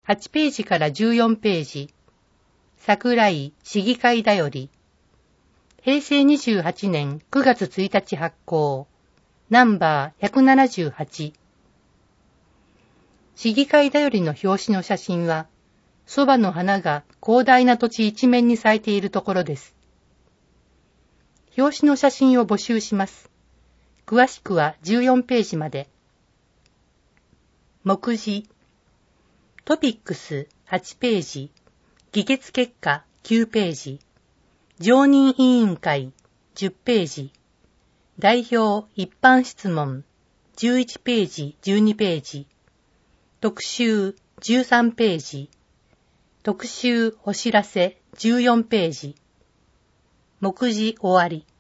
8ページから14ページ。桜井市議会だより。平成28年9月1日発行。ナンバー178。市議会だよりの表紙の写真は、そばの花が広大な土地一面に咲いているところです。表紙の写真を募集します。詳しくは14ページまで。目次。トピックス8ページ。議決結果9ページ。常任委員会10ページ。代表一般質問11ページ12ページ。特集13ページ。特集お知らせ14ページ。目次終わり。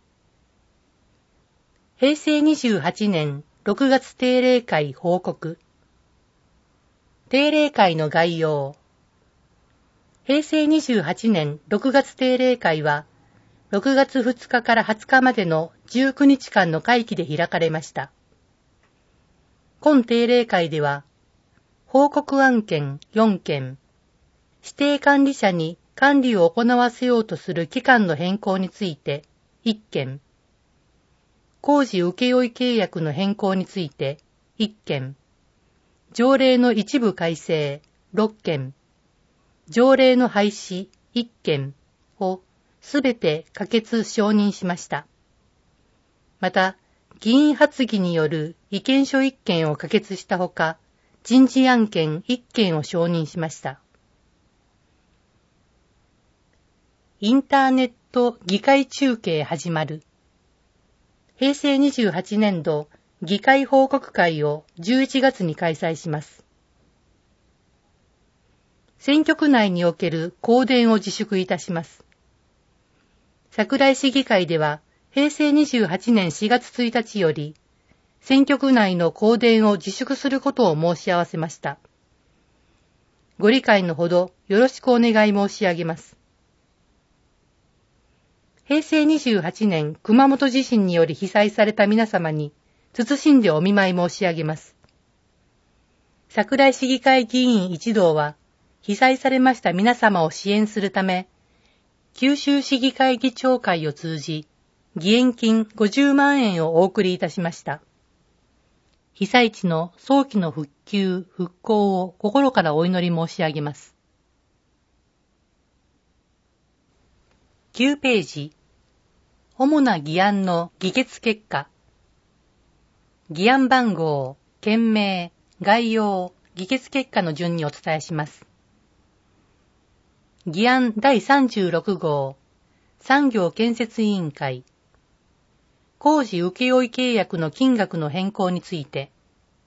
平成28年6月定例会報告。定例会の概要。平成28年6月定例会は、6月2日から20日までの19日間の会期で開かれました。今定例会では、報告案件4件、指定管理者に管理を行わせようとする期間の変更について1件、工事請負契約の変更について1件、条例の一部改正6件、条例の廃止1件をすべて可決承認しました。また、議員発議による意見書1件を可決したほか、人事案件1件を承認しました。インターネット議会中継始まる。平成28年度議会報告会を11月に開催します。選挙区内における公電を自粛いたします。桜井市議会では平成28年4月1日より選挙区内の公電を自粛することを申し合わせました。ご理解のほどよろしくお願い申し上げます。平成28年熊本地震により被災された皆様に謹んでお見舞い申し上げます。桜井市議会議員一同は被災されました皆様を支援するため、九州市議会議長会を通じ、義援金50万円をお送りいたしました。被災地の早期の復旧・復興を心からお祈り申し上げます。9ページ。主な議案の議決結果。議案番号、件名、概要、議決結果の順にお伝えします。議案第36号、産業建設委員会。工事請負契約の金額の変更について。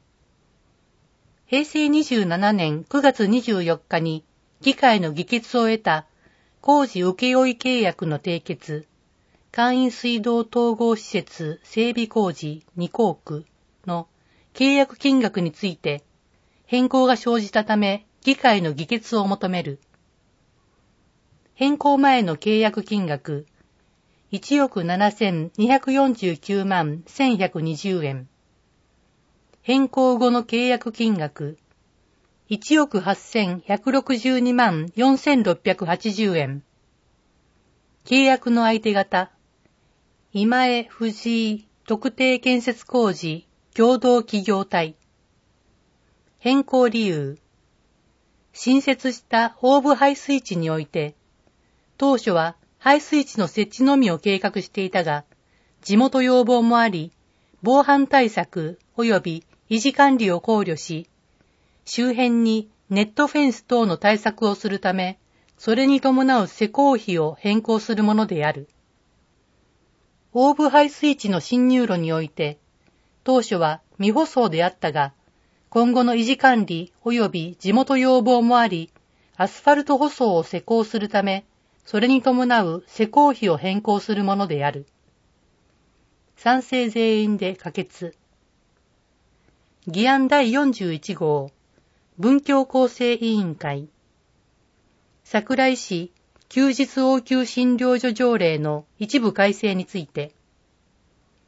平成27年9月24日に議会の議決を得た工事請負契約の締結、簡易水道統合施設整備工事2項区の契約金額について変更が生じたため議会の議決を求める。変更前の契約金額1億7249万1120円。変更後の契約金額1億8162万4680円。契約の相手方今江藤井特定建設工事共同企業体。変更理由新設したホーブ排水池において当初は排水池の設置のみを計画していたが地元要望もあり防犯対策及び維持管理を考慮し、周辺にネットフェンス等の対策をするため、それに伴う施工費を変更するものである。オーブ排水池の侵入路において、当初は未舗装であったが、今後の維持管理及び地元要望もあり、アスファルト舗装を施工するため、それに伴う施工費を変更するものである。賛成全員で可決。議案第41号、文教構成委員会。桜井市休日応急診療所条例の一部改正について、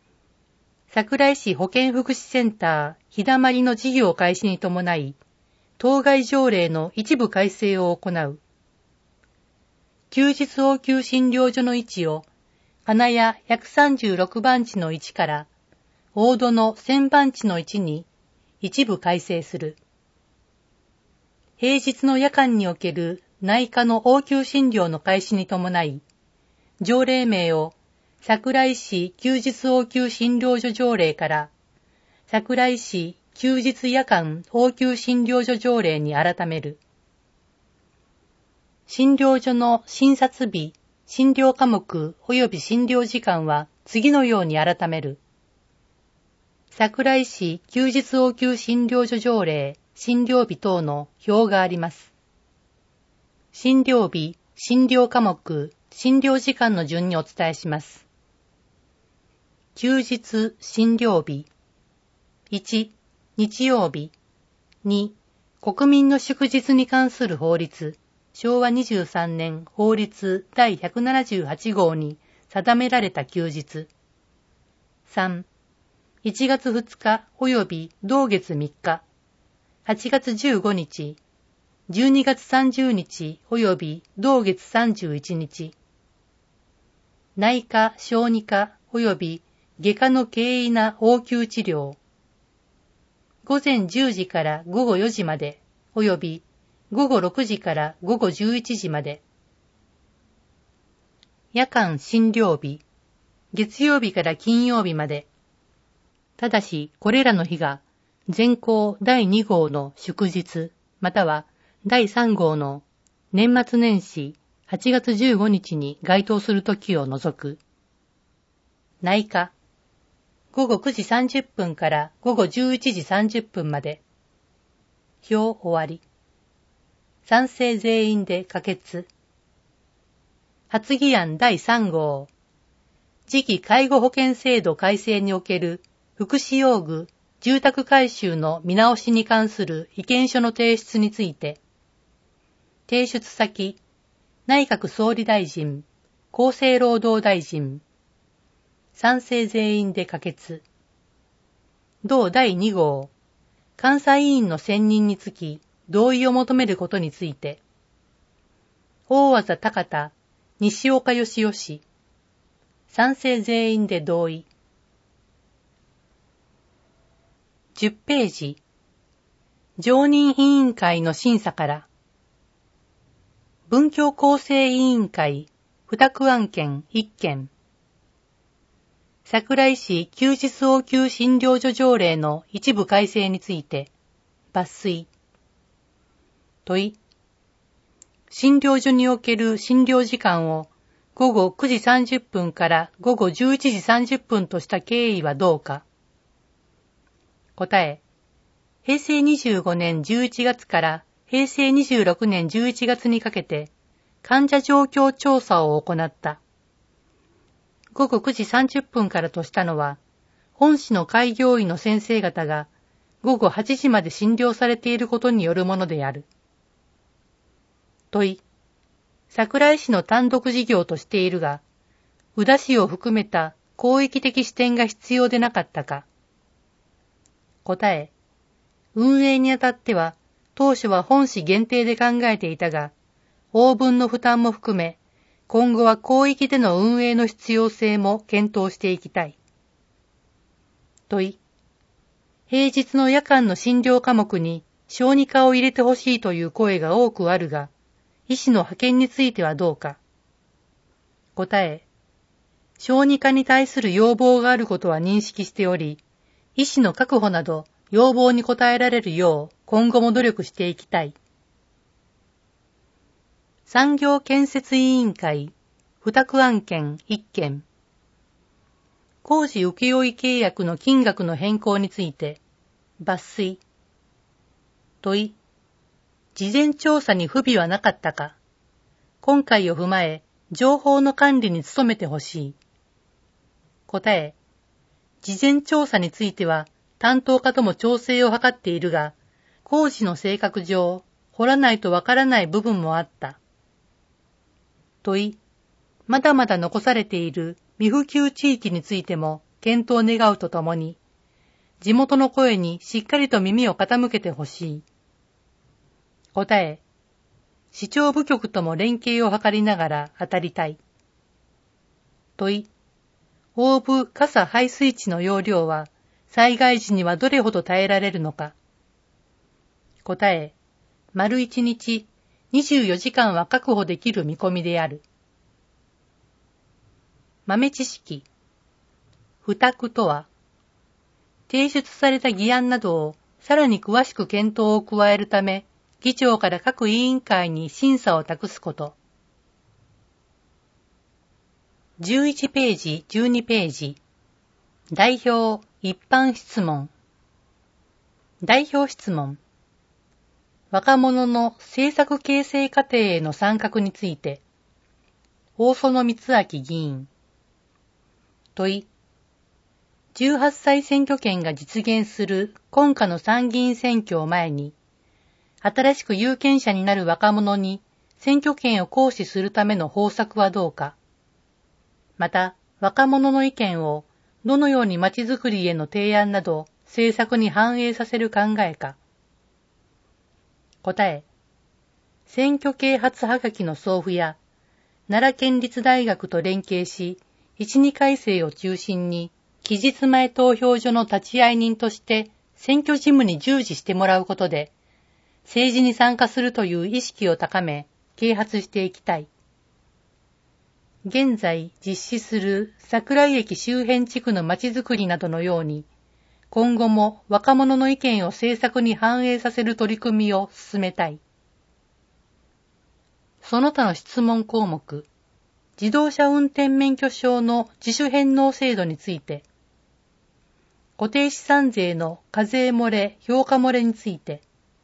桜井市保健福祉センター日だまりの事業開始に伴い、 当該条例の一部改正を行う。休日応急診療所の位置を、花屋136番地の位置から、大戸の1000番地の位置に一部改正する。平日の夜間における内科の応急診療の開始に伴い、条例名を桜井市休日応急診療所条例から桜井市休日夜間応急診療所条例に改める。診療所の診察日、診療科目及び診療時間は次のように改める。桜井市休日応急診療所条例、診療日等の表があります。診療日、診療科目、診療時間の順にお伝えします。休日診療日。1、日曜日。2、国民の祝日に関する法律、昭和23年法律第178号に定められた休日。3、1月2日及び同月3日、8月15日、12月30日及び同月31日。内科、小児科及び外科の経緯な応急治療。午前10時から午後4時まで及び午後6時から午後11時まで。夜間診療日、月曜日から金曜日まで。ただし、これらの日が、前項第2号の祝日、または第3号の年末年始8月15日に該当するときを除く。内科、午後9時30分から午後11時30分まで。表終わり。賛成全員で可決。発議案第3号。次期介護保険制度改正における福祉用具、住宅改修の見直しに関する意見書の提出について、提出先、内閣総理大臣、厚生労働大臣、賛成全員で可決。同第2号、監査委員の選任につき同意を求めることについて、大和田高田、西岡義義、賛成全員で同意。10ページ。常任委員会の審査から、文教構成委員会、付託案件1件。桜井市休日応急診療所条例の一部改正について、抜粋。問い。診療所における診療時間を午後9時30分から午後11時30分とした経緯はどうか。答え。平成25年11月から平成26年11月にかけて患者状況調査を行った。午後9時30分からとしたのは、本市の開業医の先生方が午後8時まで診療されていることによるものである。問い。桜井市の単独事業としているが、宇田市を含めた広域的視点が必要でなかったか。答え。運営にあたっては、当初は本市限定で考えていたが、応分の負担も含め、今後は広域での運営の必要性も検討していきたい。問い。平日の夜間の診療科目に小児科を入れてほしいという声が多くあるが、医師の派遣についてはどうか。答え。小児科に対する要望があることは認識しており、医師の確保など要望に応えられるよう今後も努力していきたい。産業建設委員会、付託案件1件。工事請負契約の金額の変更について、抜粋。問い。事前調査に不備はなかったか。今回を踏まえ、情報の管理に努めてほしい。答え。事前調査については、担当課とも調整を図っているが、工事の性格上、掘らないとわからない部分もあった。問い。まだまだ残されている未普及地域についても検討願うとともに、地元の声にしっかりと耳を傾けてほしい。 答え、市長部局とも連携を図りながら当たりたい。問い、大部傘排水池の容量は災害時にはどれほど耐えられるのか。答え、丸1日24時間は確保できる見込みである。豆知識。付託とは、提出された議案などをさらに詳しく検討を加えるため、議長から各委員会に審査を託すこと。11ページ、12ページ。代表、一般質問。代表質問。若者の政策形成過程への参画について。大園光明議員。問い。18歳選挙権が実現する今夏の参議院選挙を前に、新しく有権者になる若者に選挙権を行使するための方策はどうか。また、若者の意見をどのように街づくりへの提案など政策に反映させる考えか。答え。選挙啓発はがきの送付や、奈良県立大学と連携し、1、2改正を中心に、期日前投票所の立会人として選挙事務に従事してもらうことで、政治に参加するという意識を高め、啓発していきたい。現在実施する桜井駅周辺地区の街づくりなどのように、今後も若者の意見を政策に反映させる取り組みを進めたい。その他の質問項目、自動車運転免許証の自主返納制度について、固定資産税の課税漏れ、評価漏れについて、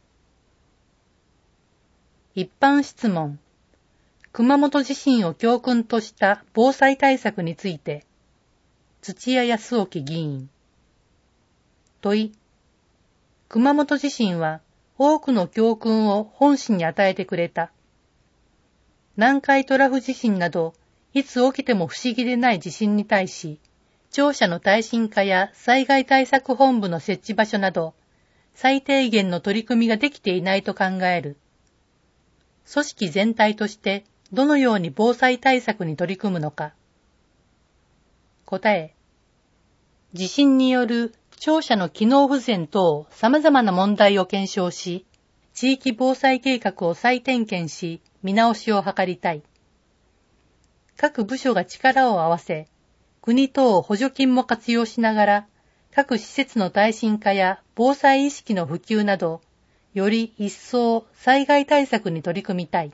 一般質問、熊本地震を教訓とした防災対策について、土屋康興議員。問い、熊本地震は多くの教訓を本市に与えてくれた。南海トラフ地震など、いつ起きても不思議でない地震に対し、庁舎の耐震化や災害対策本部の設置場所など、最低限の取り組みができていないと考える。組織全体としてどのように防災対策に取り組むのか。答え。地震による庁舎の機能不全等様々な問題を検証し、地域防災計画を再点検し、見直しを図りたい。各部署が力を合わせ、国等補助金も活用しながら、各施設の耐震化や防災意識の普及など、より一層災害対策に取り組みたい。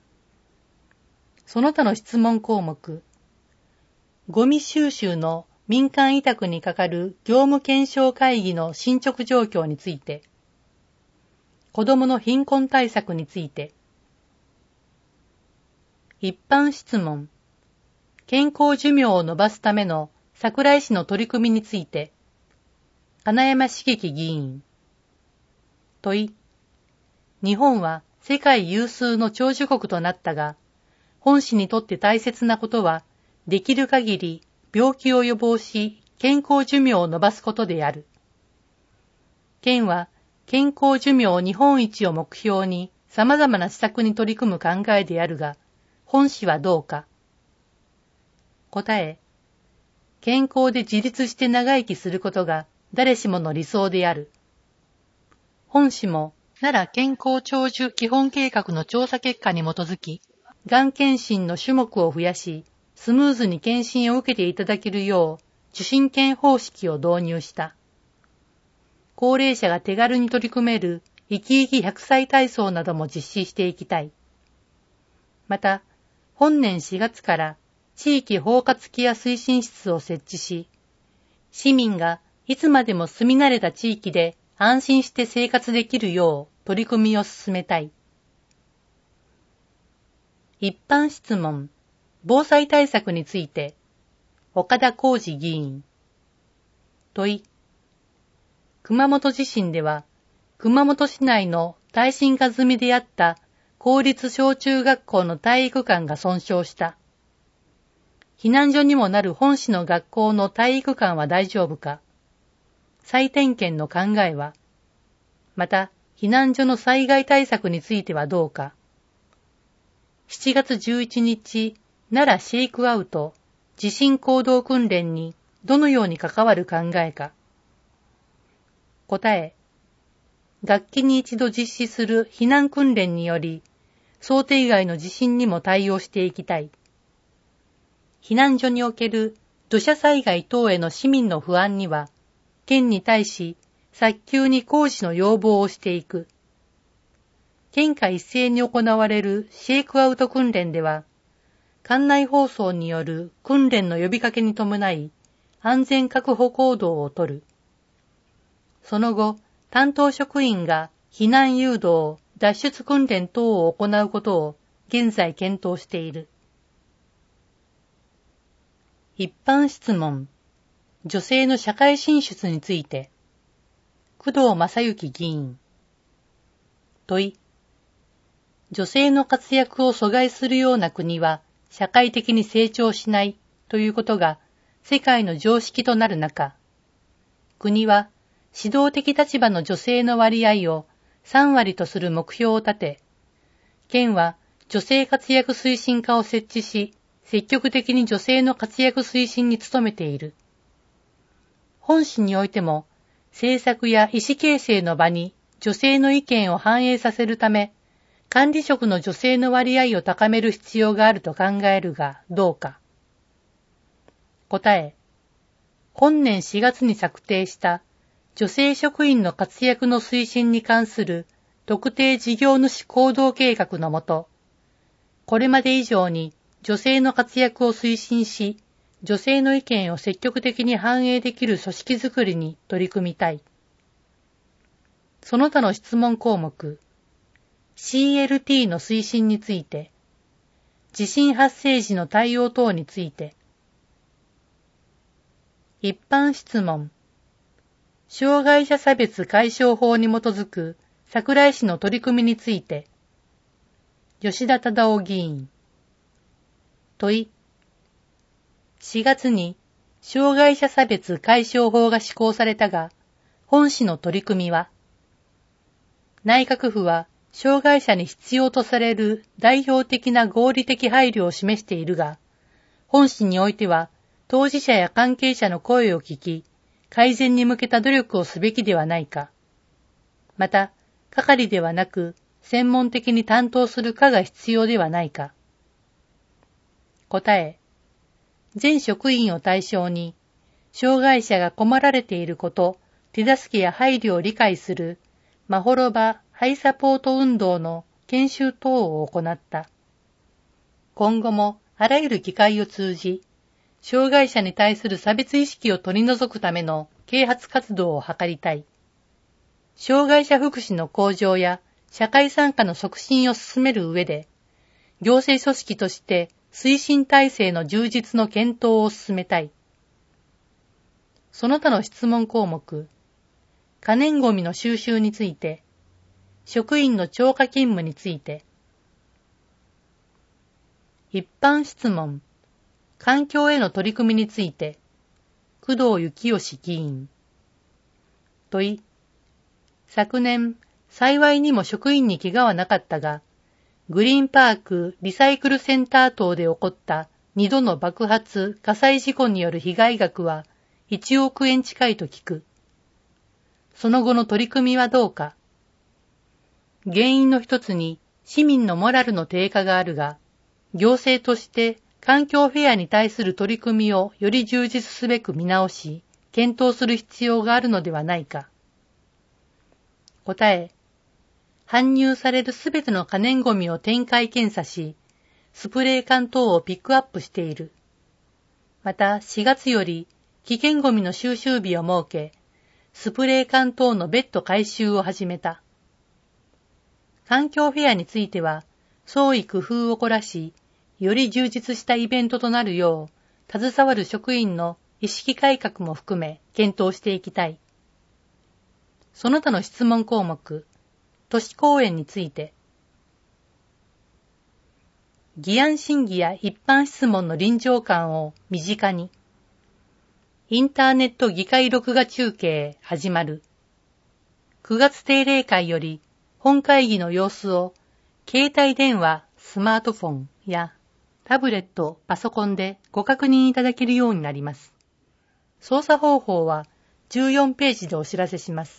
その他の質問項目、ゴミ収集の民間委託に係る業務検証会議の進捗状況について、子どもの貧困対策について、一般質問、健康寿命を延ばすための桜井市の取り組みについて、金山茂樹議員。問い、日本は世界有数の長寿国となったが、本市にとって大切なことは、できる限り病気を予防し、健康寿命を延ばすことである。県は健康寿命日本一を目標に様々な施策に取り組む考えであるが、本市はどうか。答え、健康で自立して長生きすることが誰しもの理想である。本市も奈良健康長寿基本計画の調査結果に基づき、がん検診の種目を増やし、スムーズに検診を受けていただけるよう、受診券方式を導入した。高齢者が手軽に取り組める生き生き100歳体操なども実施していきたい。また、本年4月から地域包括ケア推進室を設置し、市民がいつまでも住み慣れた地域で安心して生活できるよう取り組みを進めたい。一般質問、防災対策について、岡田浩二議員。問い、熊本地震では、熊本市内の耐震化済みであった公立小中学校の体育館が損傷した。避難所にもなる本市の学校の体育館は大丈夫か。再点検の考えは。また、 避難所の災害対策についてはどうか。7月11日、奈良シェイクアウト、地震行動訓練にどのように関わる考えか。答え、学期に一度実施する避難訓練により、想定外の地震にも対応していきたい。避難所における土砂災害等への市民の不安には、県に対し早急に工事の要望をしていく。県下一斉に行われるシェイクアウト訓練では、館内放送による訓練の呼びかけに伴い、安全確保行動をとる。その後、担当職員が避難誘導、脱出訓練等を行うことを現在検討している。一般質問。女性の社会進出について。工藤正幸議員。問い。女性の活躍を阻害するような国は社会的に成長しないということが世界の常識となる中、国は指導的立場の女性の割合を3割とする目標を立て、県は女性活躍推進課を設置し、積極的に女性の活躍推進に努めている。本市においても、政策や意思形成の場に女性の意見を反映させるため、管理職の女性の割合を高める必要があると考えるがどうか。答え。本年4月に策定した女性職員の活躍の推進に関する特定事業主行動計画のもと、これまで以上に女性の活躍を推進し、女性の意見を積極的に反映できる組織づくりに取り組みたい。その他の質問項目、CLT の推進について、地震発生時の対応等について、一般質問、障害者差別解消法に基づく桜井市の取り組みについて、吉田忠夫議員。問い。4月に障害者差別解消法が施行されたが、本市の取り組みは、内閣府は障害者に必要とされる代表的な合理的配慮を示しているが、本市においては当事者や関係者の声を聞き、改善に向けた努力をすべきではないか。また、係ではなく、専門的に担当する課が必要ではないか。答え。全職員を対象に、障害者が困られていること、手助けや配慮を理解する、まほろばハイサポート運動の研修等を行った。今後もあらゆる機会を通じ、障害者に対する差別意識を取り除くための啓発活動を図りたい。障害者福祉の向上や社会参加の促進を進める上で、行政組織として推進体制の充実の検討を進めたい。その他の質問項目、可燃ごみの収集について、職員の超過勤務について、一般質問、環境への取り組みについて、工藤幸義議員。問い。昨年、幸いにも職員に怪我はなかったが、グリーンパークリサイクルセンター等で起こった2度の爆発・火災事故による被害額は1億円近いと聞く。その後の取り組みはどうか。原因の一つに市民のモラルの低下があるが、行政として環境フェアに対する取り組みをより充実すべく見直し、検討する必要があるのではないか。答え。搬入されるすべての可燃ごみを点解検査し、スプレー缶等をピックアップしている。また4月より危険ごみの収集日を設け、スプレー缶等の別途回収を始めた。環境フェアについては、創意工夫を凝らし、より充実したイベントとなるよう、携わる職員の意識改革も含め検討していきたい。その他の質問項目、都市公園について、議案審議や一般質問の臨場感を身近に、インターネット議会録画中継始まる。9月定例会より本会議の様子を携帯電話、スマートフォンやタブレット、パソコンでご確認いただけるようになります。操作方法は14ページでお知らせします。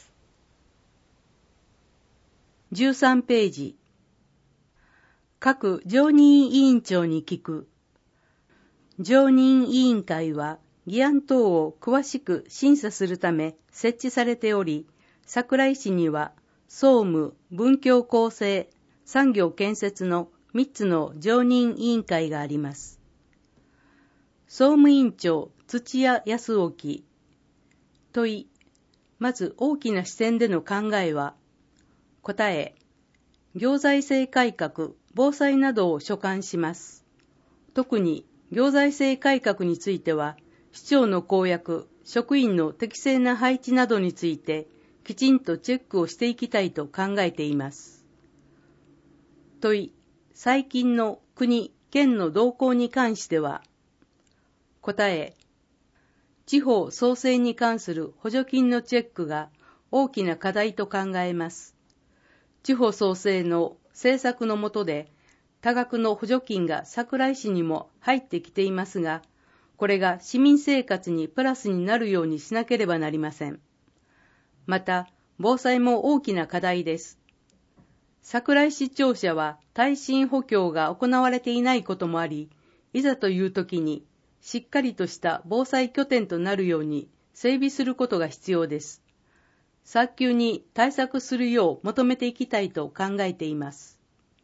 13ページ。各常任委員長に聞く。常任委員会は議案等を詳しく審査するため設置されており、桜井市には総務、文教構成、産業建設の3つの常任委員会があります。総務委員長土屋康興。問い。まず大きな視点での考えは、答え。行財政改革、防災などを所管します。特に行財政改革については、市長の公約、職員の適正な配置などについて、きちんとチェックをしていきたいと考えています。問い。最近の国、県の動向に関しては、答え。地方創生に関する補助金のチェックが大きな課題と考えます。地方創生の政策の下で多額の補助金が桜井市にも入ってきていますが、これが市民生活にプラスになるようにしなければなりません。また、防災も大きな課題です。桜井市庁舎は耐震補強が行われていないこともあり、いざという時にしっかりとした防災拠点となるように整備することが必要です。早急に対策するよう求めていきたいと考えています。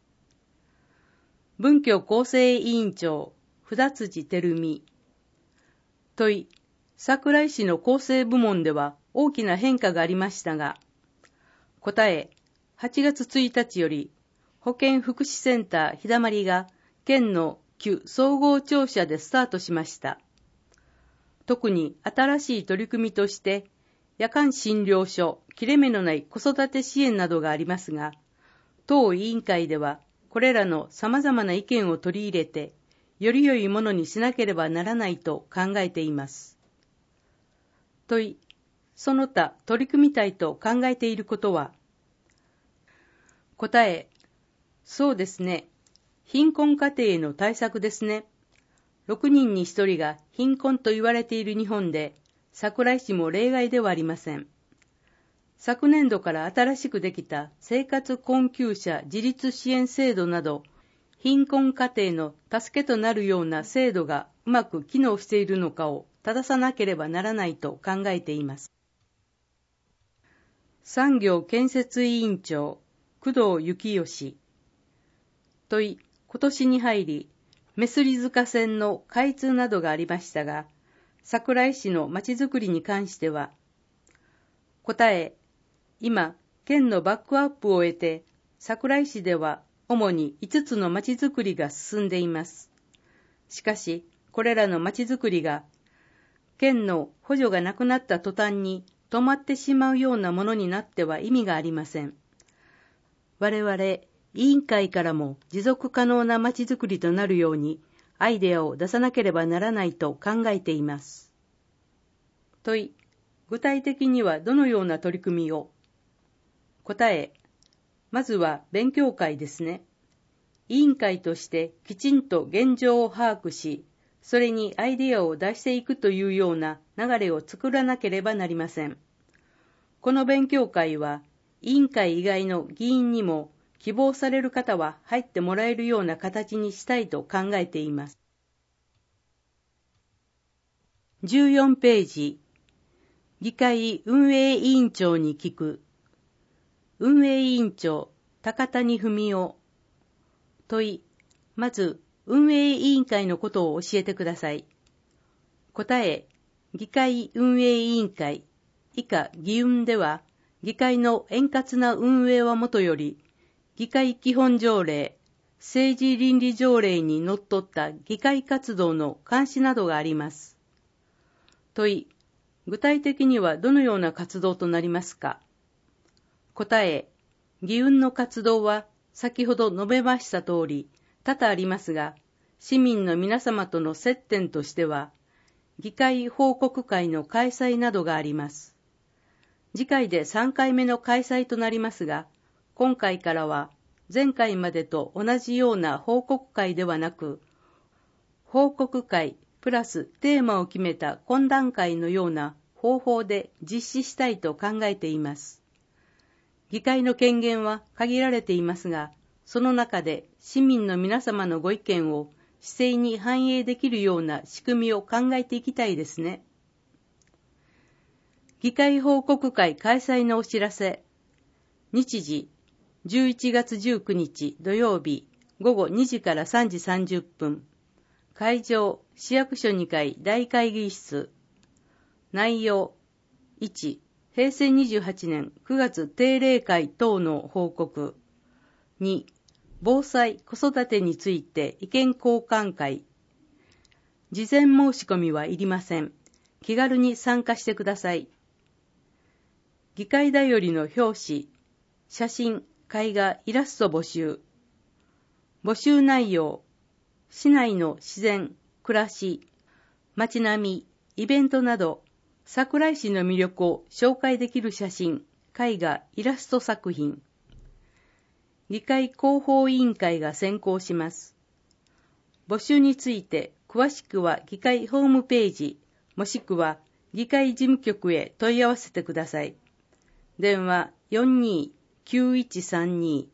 文教構成委員長、札辻照美。問い。桜井市の構成部門では大きな変化がありましたが、答え。8月1日より保健福祉センターひだまりが県の旧総合庁舎でスタートしました。特に新しい取り組みとして夜間診療所、切れ目のない子育て支援などがありますが、当委員会ではこれらの様々な意見を取り入れてより良いものにしなければならないと考えています。問い。その他取り組みたいと考えていることは、答え。そうですね。貧困家庭への対策ですね。6人に1人が貧困と言われている日本で、桜井市も例外ではありません。昨年度から新しくできた生活困窮者自立支援制度など、貧困家庭の助けとなるような制度がうまく機能しているのかを正さなければならないと考えています。産業建設委員長、工藤幸義。問い。今年に入り、目摺塚線の開通などがありましたが、桜井市のまちづくりに関しては、答え。今、県のバックアップを得て、桜井市では主に5つのまちづくりが進んでいます。しかし、これらのまちづくりが、県の補助がなくなった途端に止まってしまうようなものになっては意味がありません。我々、委員会からも持続可能なまちづくりとなるように、アイデアを出さなければならないと考えています。問い。具体的にはどのような取り組みを？答え。まずは勉強会ですね。委員会としてきちんと現状を把握し、それにアイデアを出していくというような流れを作らなければなりません。この勉強会は、委員会以外の議員にも希望される方は入ってもらえるような形にしたいと考えています。14ページ。議会運営委員長に聞く。運営委員長、高谷文夫。問い。まず、運営委員会のことを教えてください。答え。議会運営委員会、以下議運では、議会の円滑な運営はもとより、議会基本条例、政治倫理条例にのっとった議会活動の監視などがあります。問い。具体的にはどのような活動となりますか？答え。議運の活動は先ほど述べました通り多々ありますが、市民の皆様との接点としては、議会報告会の開催などがあります。次回で3回目の開催となりますが、 今回からは前回までと同じような報告会ではなく、報告会プラステーマを決めた懇談会のような方法で実施したいと考えています。議会の権限は限られていますが、その中で市民の皆様のご意見を市政に反映できるような仕組みを考えていきたいですね。議会報告会開催のお知らせ。日時、11月19日土曜日午後2時から3時30分。会場、市役所2階大会議室。内容、1、平成28年9月定例会等の報告。2、防災・子育てについて意見交換会。事前申し込みはいりません。気軽に参加してください。議会だよりの表紙、写真、絵画、イラスト募集。募集内容、市内の自然、暮らし、街並み、イベントなど、桜井市の魅力を紹介できる写真、絵画、イラスト作品。議会広報委員会が選考します。募集について詳しくは議会ホームページ、もしくは議会事務局へ問い合わせてください。電話42-9132。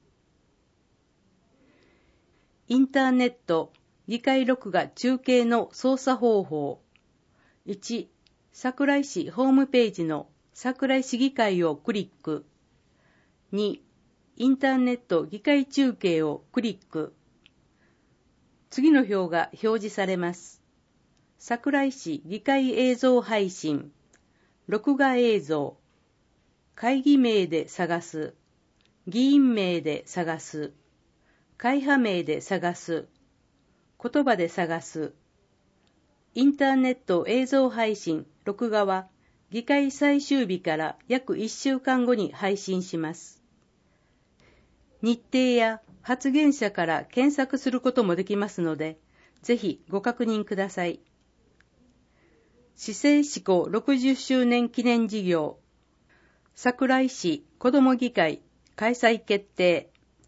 インターネット議会録画中継の操作方法。1、桜井市ホームページの桜井市議会をクリック。2、インターネット議会中継をクリック。次の表が表示されます。桜井市議会映像配信、録画映像、会議名で探す、議員名で探す、会派名で探す、言葉で探す。インターネット映像配信、録画は議会最終日から約1週間後に配信します。日程や発言者から検索することもできますので、ぜひご確認ください。市政施行60周年記念事業、桜井市子ども議会開催決定。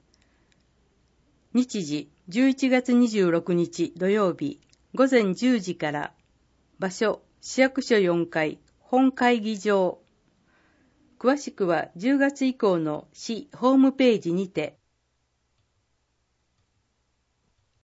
日時11月26日土曜日午前10時から、場所市役所4階本会議場。詳しくは10月以降の市ホームページにて